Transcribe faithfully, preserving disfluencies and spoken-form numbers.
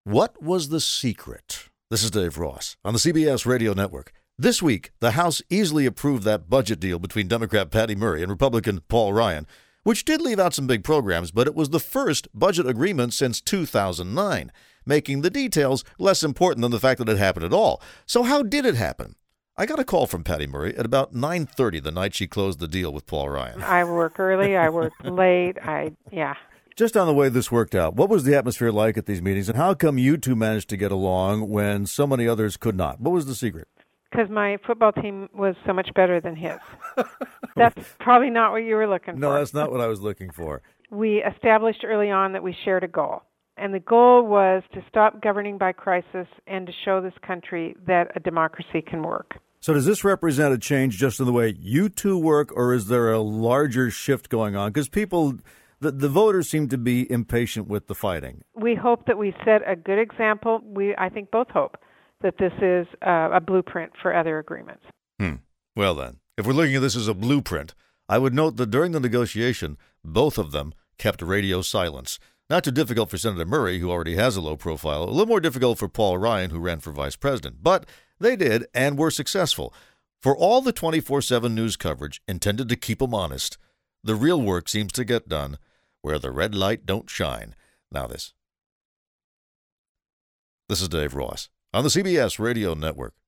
What was the secret? This is Dave Ross on the C B S Radio Network. This week, the House easily approved that budget deal between Democrat Patty Murray and Republican Paul Ryan, which did leave out some big programs, but it was the first budget agreement since two thousand nine, making the details less important than the fact that it happened at all. So how did it happen? I got a call from Patty Murray at about nine thirty the night she closed the deal with Paul Ryan. I work early, I work late, I, yeah. Just on the way this worked out, what was the atmosphere like at these meetings, and how come you two managed to get along when so many others could not? What was the secret? Because my football team was so much better than his. That's probably not what you were looking No, for. No, that's not what I was looking for. We established early on that we shared a goal. And the goal was to stop governing by crisis and to show this country that a democracy can work. So does this represent a change just in the way you two work, or is there a larger shift going on? Because people... The, the voters seem to be impatient with the fighting. We hope that we set a good example. We, I think both hope that this is uh, a blueprint for other agreements. Hmm. Well then, if we're looking at this as a blueprint, I would note that during the negotiation, both of them kept radio silence. Not too difficult for Senator Murray, who already has a low profile, a little more difficult for Paul Ryan, who ran for vice president. But they did and were successful. For all the twenty-four seven news coverage intended to keep them honest, the real work seems to get done where the red light don't shine. Now this. This is Dave Ross on the C B S Radio Network.